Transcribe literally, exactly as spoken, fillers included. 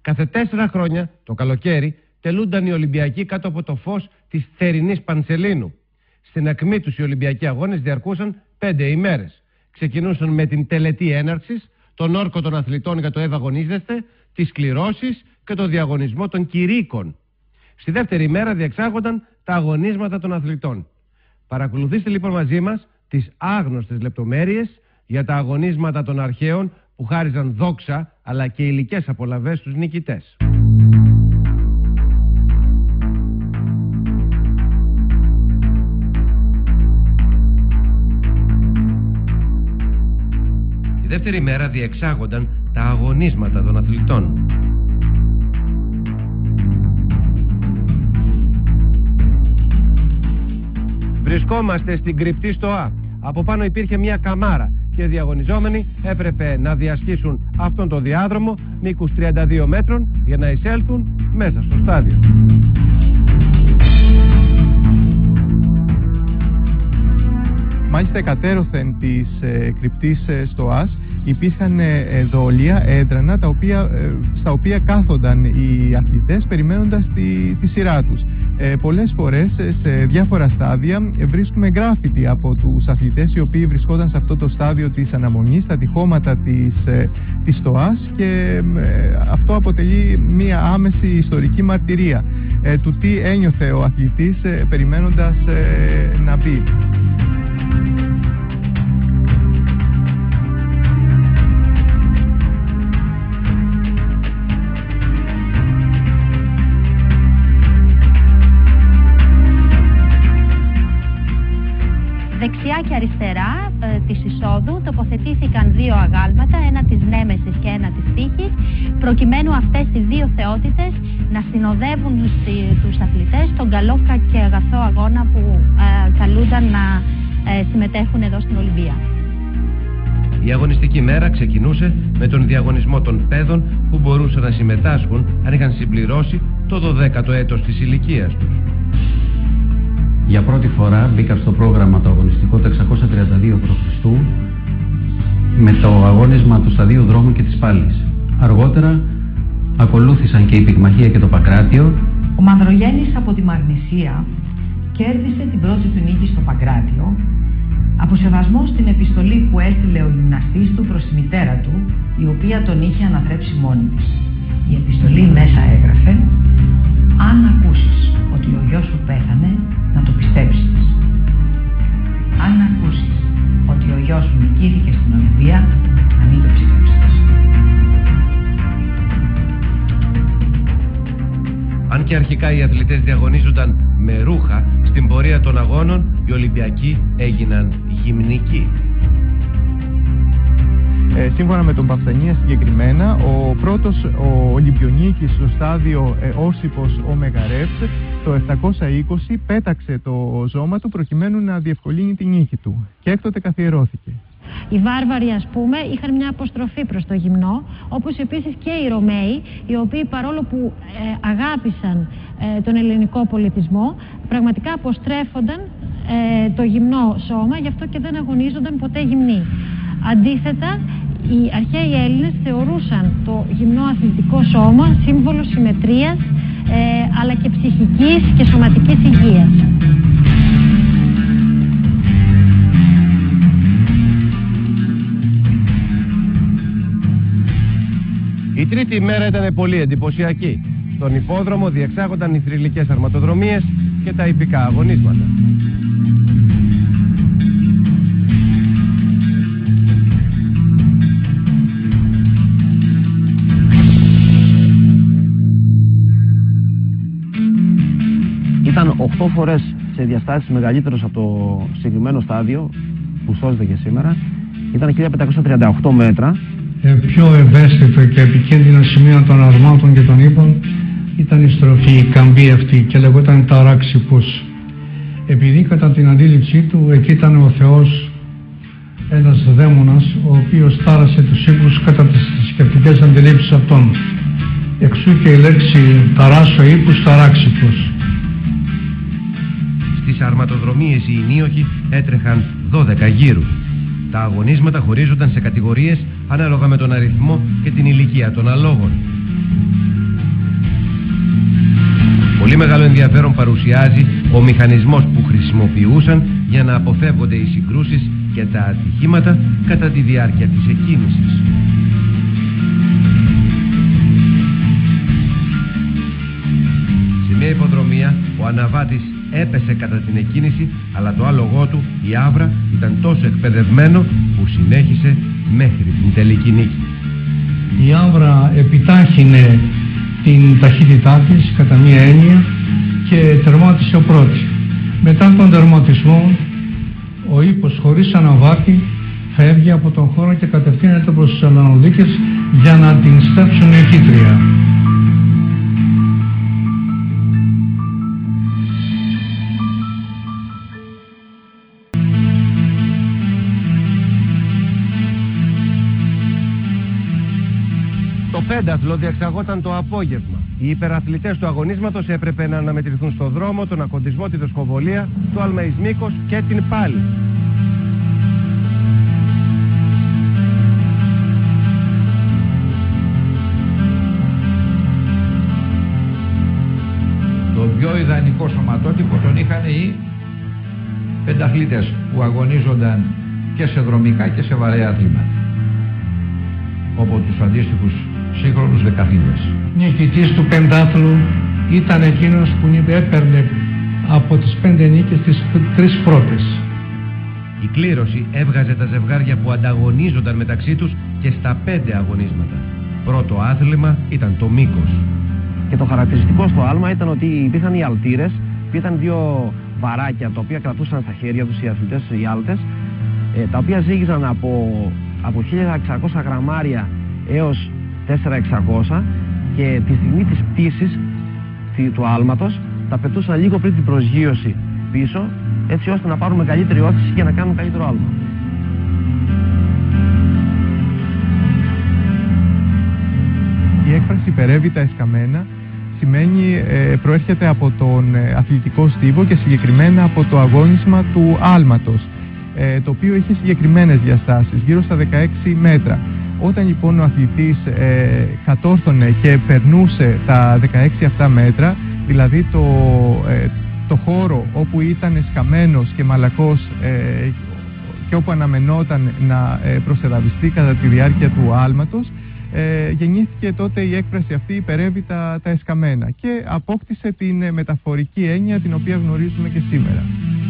Κάθε τέσσερα χρόνια, το καλοκαίρι, τελούνταν οι Ολυμπιακοί κάτω από το φως της θερινής Πανσελίνου. Στην ακμή τους οι Ολυμπιακοί αγώνες διαρκούσαν πέντε ημέρες. Ξεκινούσαν με την τελετή έναρξης, τον όρκο των αθλητών για το ευαγωνίζεστε, τις κληρώσεις και το διαγωνισμό των κηρύκων. Στη δεύτερη ημέρα διεξάγονταν τα αγωνίσματα των αθλητών. Παρακολουθήστε λοιπόν μαζί μας τις άγνωστες λεπτομέρειες για τα αγωνίσματα των αρχαίων που χάριζαν δόξα αλλά και υλικές απολαβές στους νικητές. Τη δεύτερη μέρα διεξάγονταν τα αγωνίσματα των αθλητών. Βρισκόμαστε στην κρυπτή στοά. Από πάνω υπήρχε μια καμάρα και οι διαγωνιζόμενοι έπρεπε να διασχίσουν αυτόν τον διάδρομο μήκους τριάντα δύο μέτρων για να εισέλθουν μέσα στο στάδιο. Μάλιστα εκατέρωθεν της ε, κρυπτής ε, στοάς υπήρχαν ε, δόλια, έδρανα, τα οποία, ε, στα οποία κάθονταν οι αθλητές περιμένοντας τη, τη σειρά τους. Ε, πολλές φορές σε διάφορα στάδια βρίσκουμε γκράφιτι από τους αθλητές οι οποίοι βρισκόταν σε αυτό το στάδιο της αναμονής, στα τυχώματα της, ε, της στοάς, και ε, αυτό αποτελεί μία άμεση ιστορική μαρτυρία ε, του τι ένιωθε ο αθλητής ε, περιμένοντας ε, να μπει. Δεξιά και αριστερά ε, της εισόδου τοποθετήθηκαν δύο αγάλματα, ένα της Νέμεσης και ένα της Τύχης, προκειμένου αυτές οι δύο θεότητες να συνοδεύουν στη, τους αθλητές στον καλό και αγαθό αγώνα που ε, καλούνταν να ε, συμμετέχουν εδώ στην Ολυμπία. Η αγωνιστική μέρα ξεκινούσε με τον διαγωνισμό των παιδών που μπορούσαν να συμμετάσχουν αν είχαν συμπληρώσει το δωδέκατο έτος της ηλικίας τους. Για πρώτη φορά μπήκα στο πρόγραμμα το αγωνιστικό το εξακόσια τριάντα δύο π.Χ. με το αγώνισμα του Σταδίου Δρόμου και της Πάλης. Αργότερα ακολούθησαν και η Πυγμαχία και το Παγκράτιο. Ο Μανδρογέννης από τη Μαγνησία κέρδισε την πρώτη του νίκη στο Παγκράτιο από σεβασμό στην επιστολή που έστειλε ο γυμναστής του προς τη μητέρα του, η οποία τον είχε αναθρέψει μόνη της. Η επιστολή μέσα έγραφε: «Αν ακούσεις ότι ο γιος σου πέθανε, να το πιστέψεις. Αν ακούσεις ότι ο γιος σου νικήθηκε στην Ολυμπία, να μην το πιστέψεις». Αν και αρχικά οι αθλητές διαγωνίζονταν με ρούχα, στην πορεία των αγώνων οι Ολυμπιακοί έγιναν γυμνικοί. Ε, σύμφωνα με τον Παυθανία συγκεκριμένα, ο πρώτος ο Ολυμπιονίκης στο στάδιο ε, Όσιπος ο Μεγαρεύς το επτακόσια είκοσι πέταξε το ζώμα του προκειμένου να διευκολύνει την νίκη του και έκτοτε καθιερώθηκε. Οι βάρβαροι, ας πούμε, είχαν μια αποστροφή προς το γυμνό, όπως επίσης και οι Ρωμαίοι, οι οποίοι παρόλο που ε, αγάπησαν ε, τον ελληνικό πολιτισμό, πραγματικά αποστρέφονταν ε, το γυμνό σώμα, γι' αυτό και δεν αγωνίζονταν ποτέ γυμνοί. Αντίθετα, οι αρχαίοι Έλληνες θεωρούσαν το γυμνό αθλητικό σώμα σύμβολο συμμετρίας, ε, αλλά και ψυχικής και σωματικής υγείας. Η τρίτη ημέρα ήταν πολύ εντυπωσιακή. Στον υπόδρομο διεξάγονταν οι θρυλικές αρματοδρομίες και τα ιππικά αγωνίσματα. Ήταν οκτώ φορές σε διαστάσεις μεγαλύτερος από το συγκεκριμένο στάδιο που σώζεται και σήμερα. Ήταν χίλια πεντακόσια τριάντα οκτώ μέτρα. Ε, πιο ευαίσθητο και επικίνδυνο σημείο των αρμάτων και των ύπων ήταν η στροφή, η καμπή αυτή, και λεγόταν ταράξιπος. Επειδή κατά την αντίληψή του εκεί ήταν ο Θεός, ένας δαίμονας, ο οποίος τάρασε τους ύπους κατά τις σκεπτικές αντιλήψεις αυτών. Εξού και η λέξη ταράσω ύπους, ταράξιπος. Στις αρματοδρομίες οι ενίοχοι έτρεχαν δώδεκα γύρους. Τα αγωνίσματα χωρίζονταν σε κατηγορίες ανάλογα με τον αριθμό και την ηλικία των αλόγων. Πολύ μεγάλο ενδιαφέρον παρουσιάζει ο μηχανισμός που χρησιμοποιούσαν για να αποφεύγονται οι συγκρούσεις και τα ατυχήματα κατά τη διάρκεια της εκκίνησης. Σε μια υποδρομία ο αναβάτης έπεσε κατά την εκκίνηση, αλλά το άλογό του, η Άβρα, ήταν τόσο εκπαιδευμένο που συνέχισε μέχρι την τελική νίκη. Η Άβρα επιτάχυνε την ταχύτητά της κατά μία έννοια και τερμάτισε ο πρώτη. Μετά τον τερματισμό ο ύπος χωρίς αναβάτη φεύγει από τον χώρο και κατευθύνεται προς τους Αλλανοδίκες για να την στέψουν νικήτρια. Το πένταθλο διεξαγόταν το απόγευμα. Οι υπεραθλητές του αγωνίσματος έπρεπε να αναμετρηθούν στο δρόμο, τον ακοντισμό, τη δοσκοβολία, το άλμα εις μήκος και την πάλη. Το πιο ιδανικό σωματότυπο τον είχαν οι πενταθλητές που αγωνίζονταν και σε δρομικά και σε βαρέα άθληματα, από τους αντίστοιχους σύγχρονους δεκαθλητές. Νικητής του πεντάθλου ήταν εκείνος που έπαιρνε από τις πέντε νίκες τις τρεις πρώτες. Η κλήρωση έβγαζε τα ζευγάρια που ανταγωνίζονταν μεταξύ τους και στα πέντε αγωνίσματα. Πρώτο άθλημα ήταν το μήκος. Και το χαρακτηριστικό στο άλμα ήταν ότι υπήρχαν οι αλτήρες, που ήταν δύο βαράκια τα οποία κρατούσαν στα χέρια τους οι αθλητές, οι άλτες, τα οποία ζύγιζαν από, από χίλια εξακόσια γραμμάρια έως τέσσερα χιλιάδες εξακόσια και τη στιγμή της πτήσης του άλματος τα πετούσαν λίγο πριν την προσγείωση πίσω, έτσι ώστε να πάρουν μεγαλύτερη όθηση και να κάνουν καλύτερο άλμα. Η έκφραση υπερεύει τα εσκαμμένα σημαίνει ε, προέρχεται από τον ε, αθλητικό στίβο και συγκεκριμένα από το αγώνισμα του άλματος, ε, το οποίο είχε συγκεκριμένες διαστάσεις, γύρω στα δεκαέξι μέτρα. Όταν λοιπόν ο αθλητής ε, κατόρθωνε και περνούσε τα δεκαέξι αυτά μέτρα, δηλαδή το, ε, το χώρο όπου ήταν εσκαμμένος και μαλακός ε, και όπου αναμενόταν να ε, προσεδαβιστεί κατά τη διάρκεια του άλματος, ε, γεννήθηκε τότε η έκφραση αυτή υπερεύει τα, τα εσκαμμένα και απόκτησε την μεταφορική έννοια την οποία γνωρίζουμε και σήμερα.